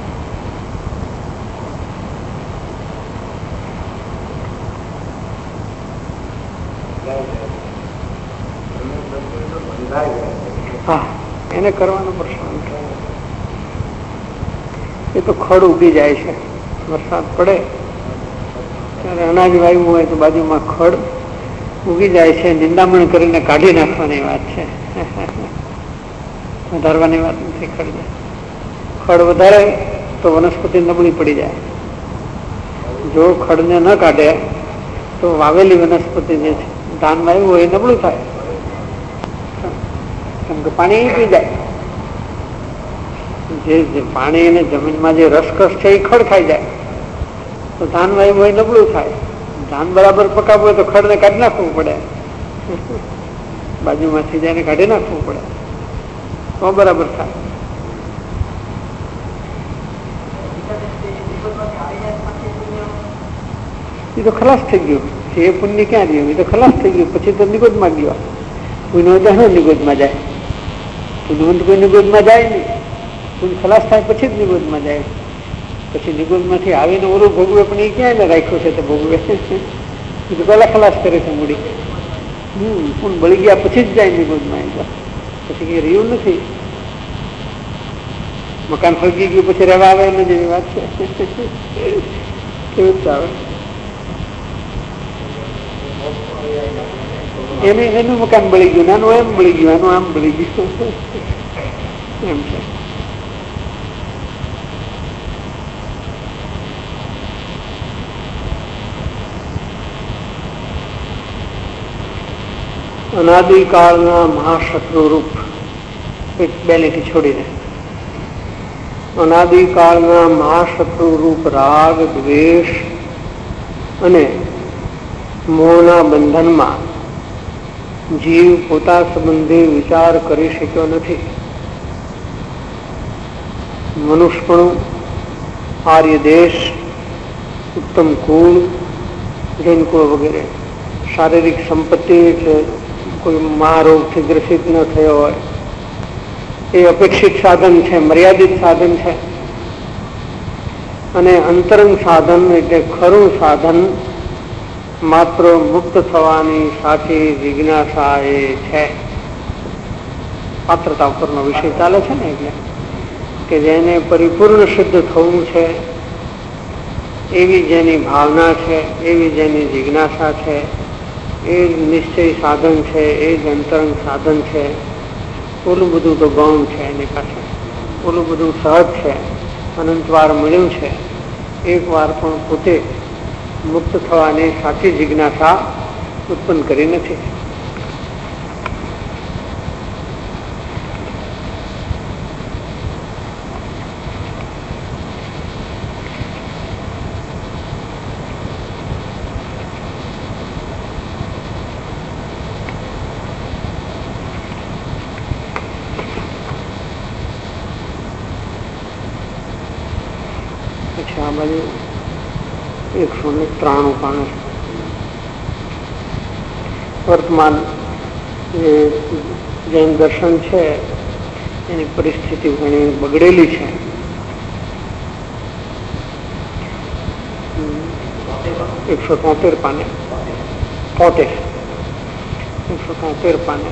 હા, એને કરવાનો પ્રશ્ન નથી. એ તો ખડ ઉગી જાય છે, વરસાદ પડે ત્યારે અનાજ વાવ્યું હોય તો બાજુમાં ખડ ઉગી જાય છે, નિંદામણ કરીને કાઢી નાખવાની વાત છે, વધારવાની વાત નથી. ખડ ખડ વધારે તો વનસ્પતિ નબળી પડી જાય. જો ખડને ન કાઢે તો વાવેલી વનસ્પતિ જે છે, ધાન વાવ્યું હોય એ નબળું થાય, કેમ કે પાણી પી જાય. જે પાણી અને જમીનમાં જે રસકસ છે એ ખડ ખાઈ જાય તો ધાન વાવ્યું હોય નબળું થાય. ધાન બરાબર પકાવવું હોય તો ખડને કાઢી નાખવું પડે, બાજુમાંથી જઈને કાઢી નાખવું પડે તો બરાબર થાય. એ તો ખલાસ થઈ ગયું. એ પુણ્ય ક્યાં ગયું? એ તો ખલાસ થઈ ગયું. પછી તો નિગોદમાં ગયો. પુણ્ય હોય નિગોદમાં જાય. પુણ્યવંત કોઈ નિગોદમાં જાય નહીં. પુણ્ય ખલાસ થાય પછી જ નિગોદમાં જાય. પછી નિગોદમાંથી આવીને ઓલું ભોગવે, પણ એ ક્યાં એને રાખ્યો છે તો ભોગવે? એ તો પેલા ખલાસ કરે છે મૂડી. હમ પુણ્ય બળી ગયા પછી જ જાય નિગોદમાં. એ પછી કઈ રહ્યું નથી. મકાન ફરકી ગયું પછી રહેવા આવે એને જેવી વાત છે. કેવું ચાલે? એને એનું મકાન બળી ગયું, નાનું એમ બળી ગયું, આનું આમ બળી ગયું એમ છે. અનાદિકાળના મહાશત્રુ રૂપ એક બે લીટી છોડીને અનાદિકાળના મહાશત્રુ રૂપ રાગ, દ્વેષ અને મોહના બંધનમાં જીવ પોતા સંબંધી વિચાર કરી શક્યો નથી. મનુષ્યપણું, આર્ય દેશ, ઉત્તમ કુળ, જૈન કુળ વગેરે, શારીરિક સંપત્તિ એટલે કોઈ મહારોગથી ગ્રસિત ન થયો હોય એ અપેક્ષિત સાધન છે, મર્યાદિત સાધન છે. અને અંતરંગ સાધન એટલે ખરું સાધન માત્ર મુક્ત થવાની સાચી જિજ્ઞાસા એ છે. પાત્રતા ઉપરનો વિષય ચાલે છે ને, એટલે કે જેને પરિપૂર્ણ સિદ્ધ થવું છે એવી જેની ભાવના છે, એવી જેની જિજ્ઞાસા છે, એ નિશ્ચય સાધન છે, એ જ અંતરંગ સાધન છે. ઓલું બધું તો ગૌણ છે એની પાસે, ઓલું બધું સહજ છે, અનંતવાર મળ્યું છે. એક વાર પણ પોતે મુક્ત થવાની સાચી જિજ્ઞાસા ઉત્પન્ન કરી નથી. આ બાજુ એકસો ને ત્રાણું પાને વર્તમાન જે જૈન દર્શન છે એની પરિસ્થિતિ ઘણી બગડેલી છે. એકસો તોતેર પાને તોતેર એકસો તોતેર પાને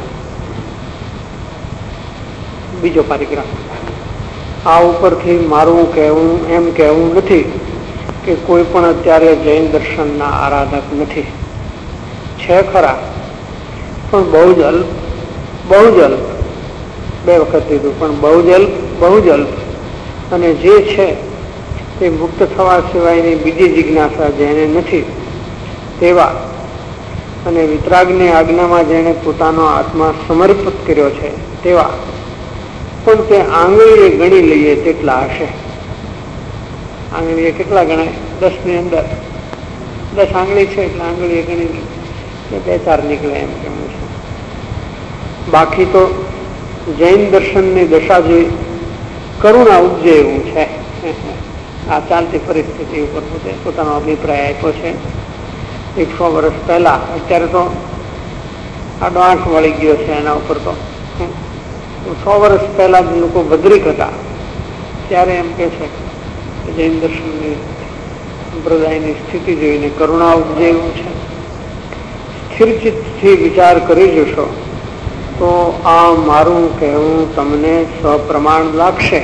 બીજો પારિગ્રાફ. આ ઉપરથી મારું કહેવું એમ કહેવું નથી કે કોઈ પણ અત્યારે જૈન દર્શનના આરાધક નથી. છે ખરા, પણ બહુ જ અલ્પ, બહુ જ અલ્પ. બે વખત લીધું, પણ બહુ જ અલ્પ, બહુ જ અલ્પ. અને જે છે તે મુક્ત થવા સિવાયની બીજી જિજ્ઞાસા જેને નથી તેવા, અને વિતરાગની આજ્ઞામાં જેને પોતાનો આત્મા સમર્પિત કર્યો છે તેવા, પણ તે આંગળીએ ગણી લઈએ તેટલા હશે. આંગળીએ કેટલા ગણાય? દસ ની અંદર દસ આંગળી છે એટલે આંગળીએ ગણી લઈએ, બે ચાર નીકળે એમ કેવું છે. બાકી તો જૈન દર્શનની દશા જોઈ કરુણા ઉપજે એવું છે. આ ચાલતી પરિસ્થિતિ ઉપર પોતે પોતાનો અભિપ્રાય આપ્યો છે. એકસો વર્ષ પહેલા, અત્યારે તો આડો આંખ વળી ગયો છે એના ઉપર. તો સો વર્ષ પહેલા જ લોકો ભદ્રિક હતા ત્યારે એમ કે છે કે જૈન દર્શનની સંપ્રદાયની સ્થિતિ જોઈને કરુણા ઉપજે એવું છે. સ્થિર ચિત્તથી વિચાર કરી જશો તો આ મારું કહેવું તમને સપ્રમાણ લાગશે.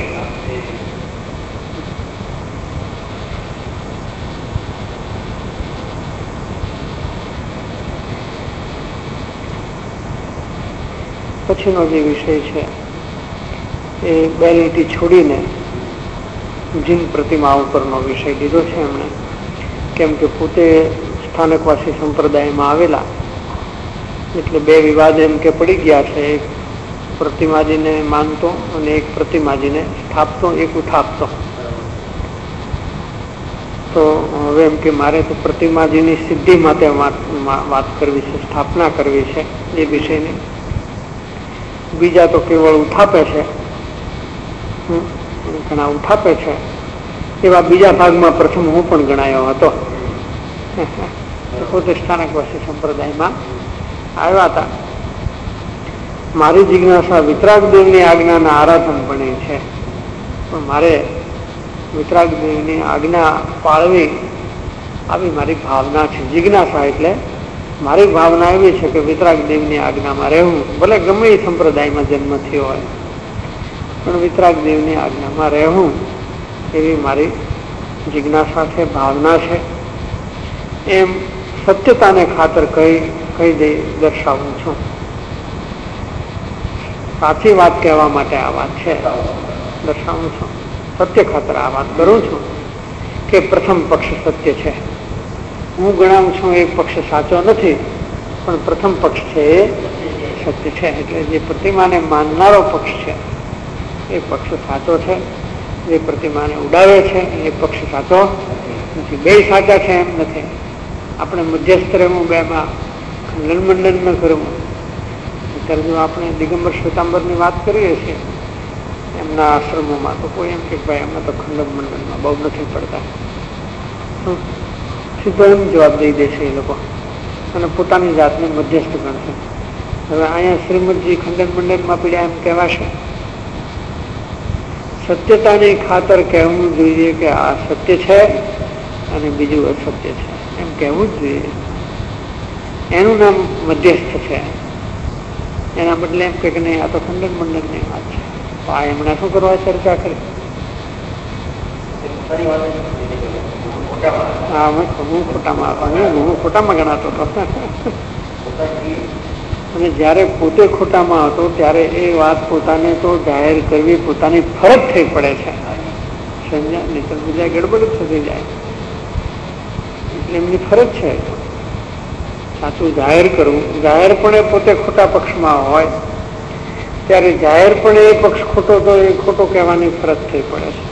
પછીનો જે વિષય છે એ બે લીટી છોડીને જીન પ્રતિમા ઉપરનો વિષય લીધો છે એમણે. કેમ કે પોતે સ્થાનકવાસી સંપ્રદાયમાં આવેલા એટલે બે વિવાદ એમ કે પડી ગયા છે. એક પ્રતિમાજીને માનતો અને એક પ્રતિમાજીને સ્થાપતો, એક ઉઠાપતો. તો હવે એમ કે મારે તો પ્રતિમાજીની સિદ્ધિ માટે વાત કરવી છે, સ્થાપના કરવી છે એ વિષયની. બીજા તો કેવળ ઉઠાપે છે, ઘણા ઉઠાપે છે. એવા બીજા ભાગમાં પ્રથમ હું પણ ગણાયો હતો. પોતે સ્થાનકવાસી સંપ્રદાયમાં આવ્યા હતા. મારી જિજ્ઞાસા વિતરાગદેવની આજ્ઞાના આરાધન બની છે, પણ મારે વિતરાગદેવની આજ્ઞા પાળવી આવી મારી ભાવના છે. જિજ્ઞાસા એટલે મારી ભાવના એવી છે કે વિતરાગદેવની આજ્ઞામાં રહેવું. ભલે ગમે એ સંપ્રદાયમાં જન્મ થયો હોય, પણ વિતરાગદેવની આજ્ઞામાં રહેવું એવી મારી જિજ્ઞાસા છે, ભાવના છે. એમ સત્યતાને ખાતર કહી કહી દઈ દર્શાવું છું. સાચી વાત કહેવા માટે આ વાત છે, દર્શાવું છું. સત્ય ખાતર આ વાત કરું છું કે પ્રથમ પક્ષ સત્ય છે. હું ગણાવું છું એ પક્ષ સાચો નથી, પણ પ્રથમ પક્ષ છે એ સત્ય છે. એટલે જે પ્રતિમાને માનનારો પક્ષ છે એ પક્ષ સાચો છે. જે પ્રતિમાને ઉડાવે છે એ પક્ષ સાચો નથી. બે સાચા છે એમ નથી. આપણે મધ્યસ્થ રહેવું, બેમાં ખંડન મંડન ન કરવું. અત્યારે જો આપણે દિગંબર શ્વેતાંબરની વાત કરીએ છીએ એમના આશ્રમોમાં, તો કોઈ એમ કે ભાઈ અમે તો ખંડન મંડનમાં બહુ નથી પડતા, સીધો એમ જવાબ દઈ દેશે એ લોકો અને પોતાની જાતને મધ્યસ્થ ગણશે. હવે અહીંયા શ્રીમદજી ખંડન મંડનમાં પીડ્યા એમ કહેવાશે? સત્યતાની ખાતર કહેવું જોઈએ કે આ સત્ય છે અને બીજું અસત્ય છે, એમ કહેવું જ જોઈએ. એનું નામ મધ્યસ્થ છે. એના બદલે એમ કે નહીં આ તો ખંડન મંડનની વાત છે, તો આ એમણે શું કરવા ચર્ચા કરી? હા, હું ખોટામાં હું ખોટામાં ગણાતો હતો. અને જયારે પોતે ખોટામાં હતો ત્યારે એ વાત પોતાને તો જાહેર કરવી પોતાની ફરજ થઈ પડે છે. સમજ્યા? નહીં તો બીજા ગડબડ થતી જાય. એટલે એમની ફરજ છે સાચું જાહેર કરવું. જાહેરપણે પોતે ખોટા પક્ષમાં હોય ત્યારે જાહેરપણે એ પક્ષ ખોટો તો એ ખોટો કહેવાની ફરજ થઈ પડે છે.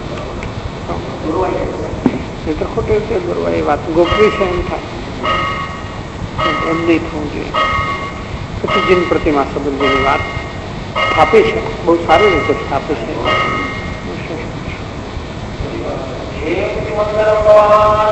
નહીં તો ખોટી રીતે દોરવા એ વાત ગોપવી છે એમ થાય, એમ નહીં થવું જોઈએ. પછી જીન પ્રતિમા સંબંધીની વાત સ્થાપી છે, બહુ સારી રીતે સ્થાપી છે.